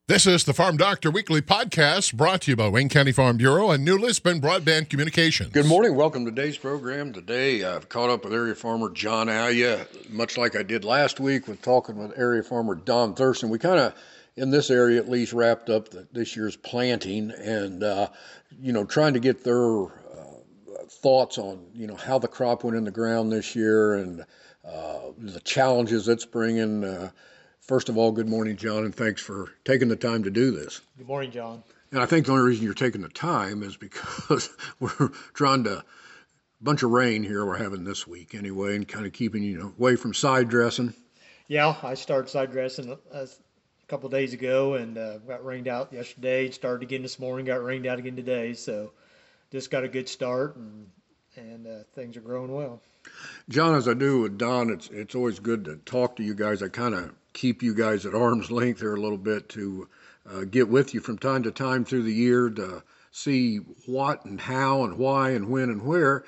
This is the Farm Doctor Weekly Podcast brought to you by Wayne County Farm Bureau and New Lisbon Broadband Communications. Good morning. Welcome to today's program. Today I've caught up with area farmer John Alia, much like I did last week with talking with area farmer Don Thurston. We kind of, in this area at least, wrapped up this year's planting and, trying to get their thoughts on, how the crop went in the ground this year and the challenges it's bringing. First of all, good morning, John, and thanks for taking the time to do this. Good morning, John. And I think the only reason you're taking the time is because we're trying to, bunch of rain here we're having this week anyway, and kind of keeping you away from side dressing. Yeah, I started side dressing a couple of days ago and got rained out yesterday. Started again this morning, got rained out again today. So just got a good start and things are growing well. John, as I do with Don, it's always good to talk to you guys. I kind of keep you guys at arm's length here a little bit to get with you from time to time through the year to see what and how and why and when and where.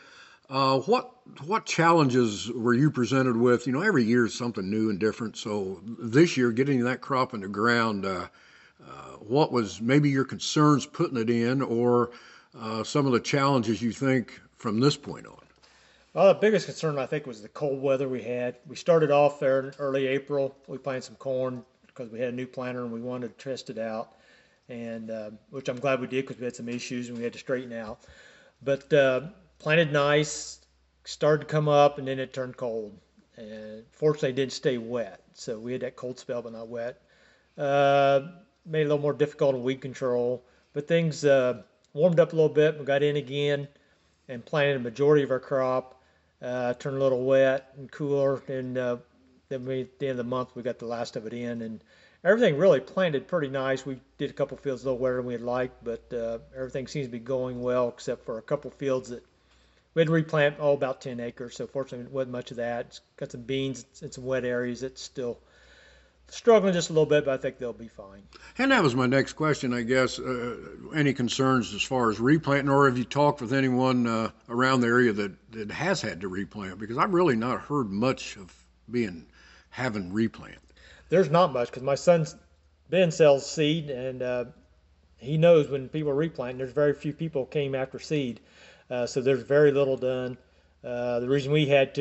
What challenges were you presented with? Every year is something new and different. So this year, getting that crop in the ground, what was maybe your concerns putting it in, or some of the challenges you think from this point on? Well, the biggest concern, I think, was the cold weather we had. We started off there in early April. We planted some corn because we had a new planter and we wanted to test it out, and which I'm glad we did because we had some issues and we had to straighten out. But planted nice, started to come up, and then it turned cold. And fortunately, it didn't stay wet. So we had that cold spell, but not wet. Made it a little more difficult on weed control. But things warmed up a little bit. We got in again and planted a majority of our crop. Turned a little wet and cooler, and then at the end of the month we got the last of it in, and everything really planted pretty nice. We did a couple fields a little wetter than we'd like, but everything seems to be going well except for a couple fields that we had to replant about 10 acres, so fortunately it wasn't much of that. It's got some beans and some wet areas. It's still struggling just a little bit, but I think they'll be fine. And that was my next question, I guess. Any concerns as far as replanting, or have you talked with anyone around the area that has had to replant? Because I've really not heard much of having replant. There's not much because my son Ben sells seed, and he knows when people replant. There's very few people came after seed, so there's very little done. The reason we had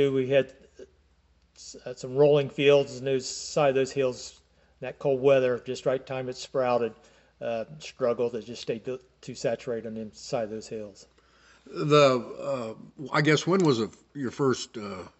some rolling fields on those side of those hills. That cold weather, just right time it sprouted, struggled. It just stayed too saturated on the side of those hills. I guess when was your first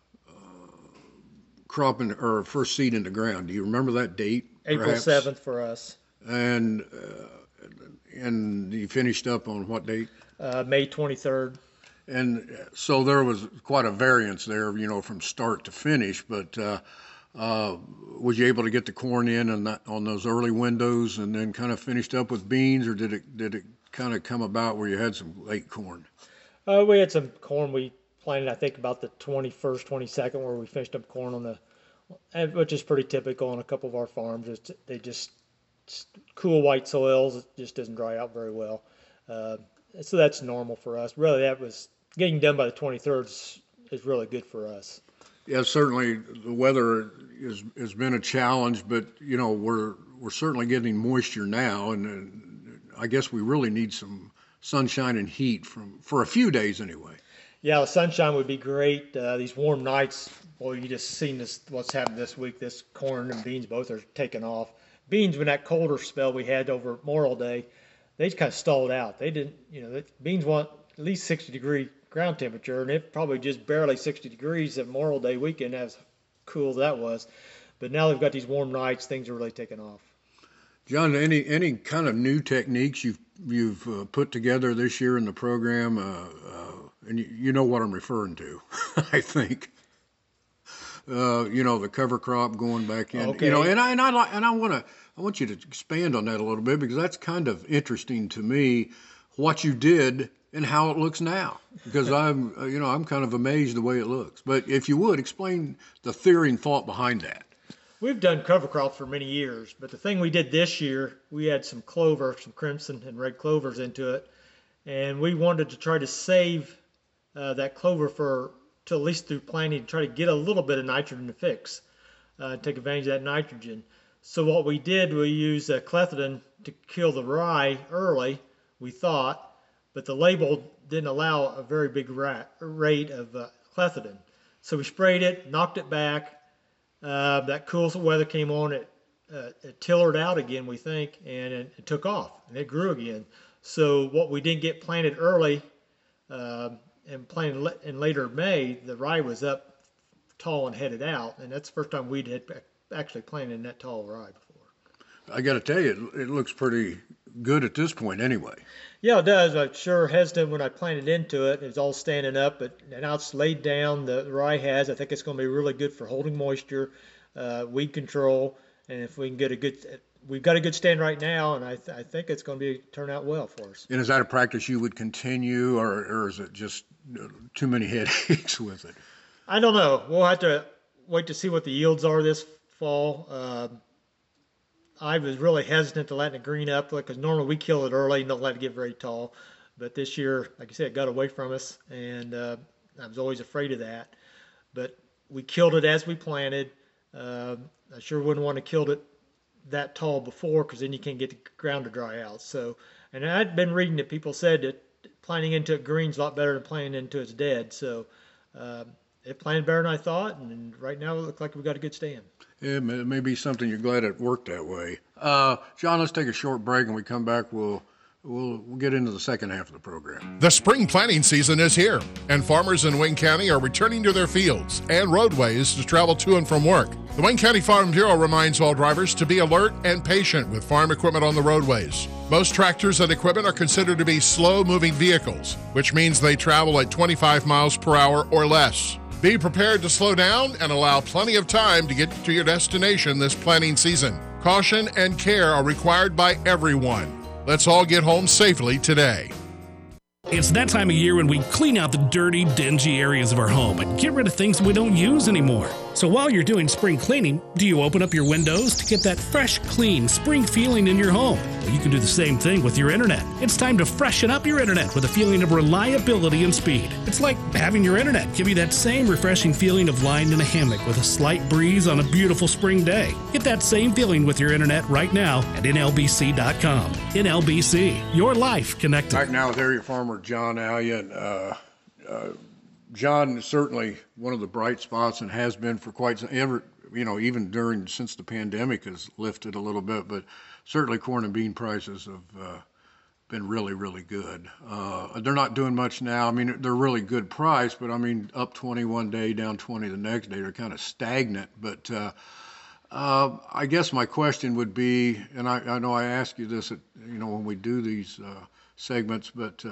crop or first seed in the ground? Do you remember that date? April 7th for us. And you finished up on what date? May 23rd. And so there was quite a variance there, from start to finish. But was you able to get the corn in on those early windows, and then kind of finished up with beans, or did it kind of come about where you had some late corn? We had some corn we planted, I think, about the 21st, 22nd, where we finished up corn which is pretty typical on a couple of our farms. They just cool white soils. It just doesn't dry out very well. So that's normal for us. Really, that was getting done by the 23rd is really good for us. Yeah, certainly the weather has been a challenge, but we're certainly getting moisture now, and I guess we really need some sunshine and heat for a few days anyway. Yeah, the sunshine would be great. These warm nights, well, you just seen what's happened this week. This corn and beans both are taking off. Beans, when that colder spell we had over Memorial Day, they just kind of stalled out. They didn't, beans want at least 60-degree ground temperature, and it probably just barely 60 degrees at Memorial Day weekend, as cool as that was. But now they've got these warm nights, things are really taking off. John, any kind of new techniques you've put together this year in the program, and you know what I'm referring to, I think. The cover crop going back in, okay. And I want you to expand on that a little bit, because that's kind of interesting to me, what you did and how it looks now, because I'm kind of amazed the way it looks. But if you would explain the theory and thought behind that. We've done cover crops for many years, but the thing we did this year, we had some clover, some crimson and red clovers into it, and we wanted to try to save that clover to at least through planting, try to get a little bit of nitrogen to fix, take advantage of that nitrogen. So what we did, we used clethodim to kill the rye early, we thought, but the label didn't allow a very big rate of clethodim. So we sprayed it, knocked it back. That cool weather came on, it tillered out again, we think, and it took off, and it grew again. So what we didn't get planted early and planted in later May, the rye was up tall and headed out, and that's the first time we'd had actually planted in that tall rye before. I got to tell you, it looks pretty good at this point anyway. Yeah, it does. I'm sure hesitant when I planted into it. It was all standing up, but now it's laid down. The rye has. I think it's going to be really good for holding moisture, weed control, and if we can get we've got a good stand right now, and I think it's going to turn out well for us. And is that a practice you would continue, or is it just too many headaches with it? I don't know. We'll have to wait to see what the yields are this fall. I was really hesitant to letting it green up because normally we kill it early and don't let it get very tall. But this year, like I said, it got away from us, and I was always afraid of that. But we killed it as we planted. I sure wouldn't want to kill it that tall before because then you can't get the ground to dry out. So, and I'd been reading that people said that planting into it green's a lot better than planting into it's dead. So it planted better than I thought, and right now it looks like we've got a good stand. It may be something you're glad it worked that way. John, let's take a short break, and we come back. We'll get into the second half of the program. The spring planting season is here, and farmers in Wayne County are returning to their fields and roadways to travel to and from work. The Wayne County Farm Bureau reminds all drivers to be alert and patient with farm equipment on the roadways. Most tractors and equipment are considered to be slow-moving vehicles, which means they travel at 25 miles per hour or less. Be prepared to slow down and allow plenty of time to get to your destination this planting season. Caution and care are required by everyone. Let's all get home safely today. It's that time of year when we clean out the dirty, dingy areas of our home and get rid of things we don't use anymore. So while you're doing spring cleaning, do you open up your windows to get that fresh, clean, spring feeling in your home? Well, you can do the same thing with your internet. It's time to freshen up your internet with a feeling of reliability and speed. It's like having your internet give you that same refreshing feeling of lying in a hammock with a slight breeze on a beautiful spring day. Get that same feeling with your internet right now at NLBC.com. NLBC, your life connected. Right now with area farmer John Alliott. John is certainly one of the bright spots and has been for quite some, even since the pandemic has lifted a little bit, but certainly corn and bean prices have been really, really good. They're not doing much now. I mean, they're really good price, but I mean, up 20 one day, down 20 the next day. They're kind of stagnant. But I guess my question would be, and I know I ask you this, when we do these segments, but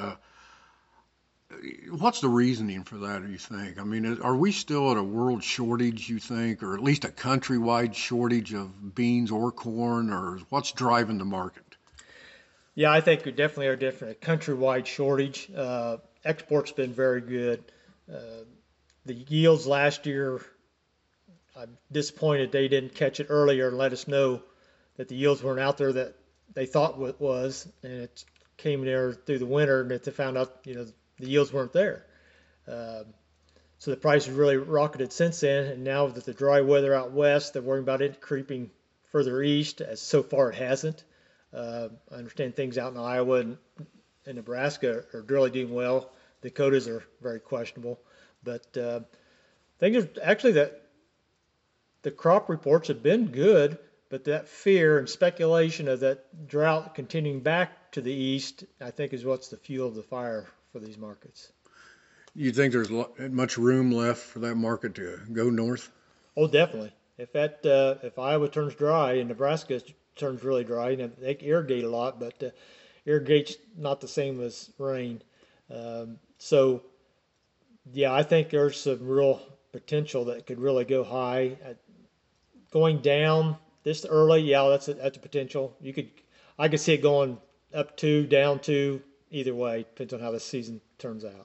what's the reasoning for that, do you think? I mean, are we still at a world shortage, you think, or at least a countrywide shortage of beans or corn, or what's driving the market? Yeah, I think we definitely are a countrywide shortage. Export's been very good. The yields last year, I'm disappointed they didn't catch it earlier and let us know that the yields weren't out there that they thought it was, and it came there through the winter, and they found out, the yields weren't there. So the price has really rocketed since then, and now that the dry weather out west, they're worrying about it creeping further east, as so far it hasn't. I understand things out in Iowa and Nebraska are really doing well. Dakotas are very questionable. But things are actually that the crop reports have been good, but that fear and speculation of that drought continuing back to the east, I think, is what's the fuel of the fire for these markets. You think there's much room left for that market to go north? Oh, definitely. If Iowa turns dry and Nebraska turns really dry, they irrigate a lot, but irrigate's not the same as rain. So, yeah, I think there's some real potential that could really go high. Going down this early, yeah, that's a potential. I could see it going up 2, down 2. Either way, depends on how the season turns out.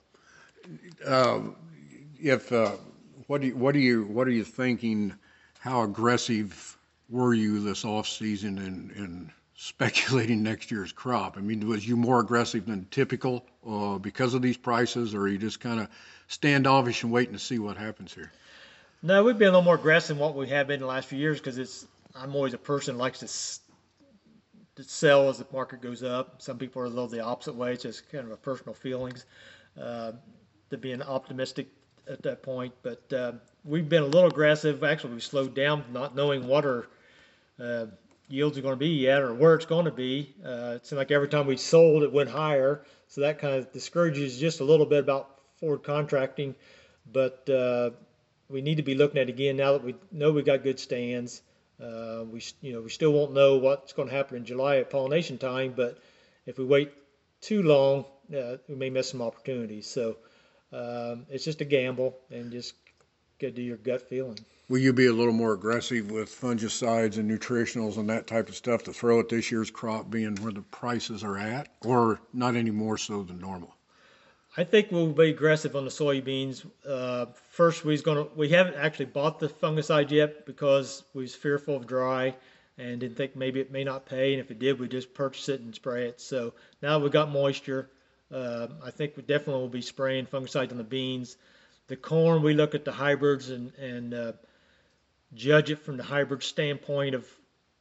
What are you thinking? How aggressive were you this off season in speculating next year's crop? I mean, was you more aggressive than typical because of these prices, or are you just kind of standoffish and waiting to see what happens here? No, we've been a little more aggressive than what we have been in the last few years because I'm always a person who likes to to sell as the market goes up. Some people are a little the opposite way. It's just kind of a personal feelings to being optimistic at that point. But we've been a little aggressive. Actually, we slowed down not knowing what our yields are going to be yet or where it's going to be. It seemed like every time we sold, it went higher. So that kind of discourages just a little bit about forward contracting. But we need to be looking at it again now that we know we got good stands. We still won't know what's going to happen in July at pollination time, but if we wait too long, we may miss some opportunities. So it's just a gamble, and just go do your gut feeling. Will you be a little more aggressive with fungicides and nutritionals and that type of stuff to throw at this year's crop, being where the prices are at, or not any more so than normal? I think we'll be aggressive on the soybeans. First, we haven't actually bought the fungicide yet because we was fearful of dry and didn't think maybe it may not pay. And if it did, we just purchase it and spray it. So now we got moisture. I think we definitely will be spraying fungicides on the beans. The corn, we look at the hybrids and judge it from the hybrid standpoint of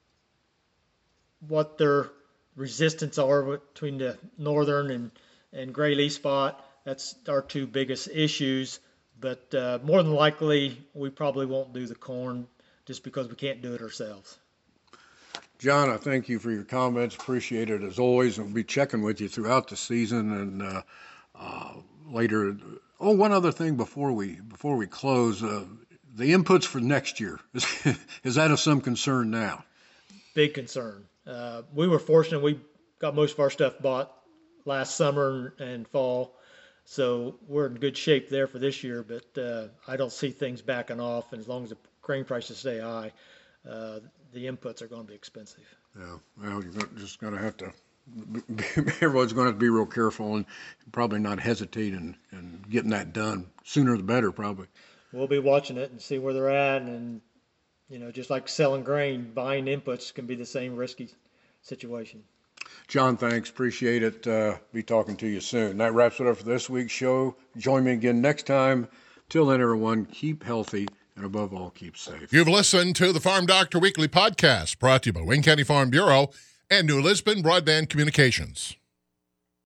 what their resistance are between the northern and gray leaf spot. That's our two biggest issues. But more than likely, we probably won't do the corn just because we can't do it ourselves. John, I thank you for your comments. Appreciate it as always. We'll be checking with you throughout the season and later. Oh, one other thing before we close, the inputs for next year, is that of some concern now? Big concern. We were fortunate. We got most of our stuff bought last summer and fall, so we're in good shape there for this year, but I don't see things backing off, and as long as the grain prices stay high, the inputs are going to be expensive. Yeah, well, you're just going to have to, everyone's going to have to be real careful and probably not hesitate in getting that done. Sooner the better, probably. We'll be watching it and see where they're at, and just like selling grain, buying inputs can be the same risky situation. John, thanks. Appreciate it. Be talking to you soon. That wraps it up for this week's show. Join me again next time. Till then, everyone, keep healthy and above all, keep safe. You've listened to the Farm Doctor Weekly Podcast, brought to you by Wayne County Farm Bureau and New Lisbon Broadband Communications.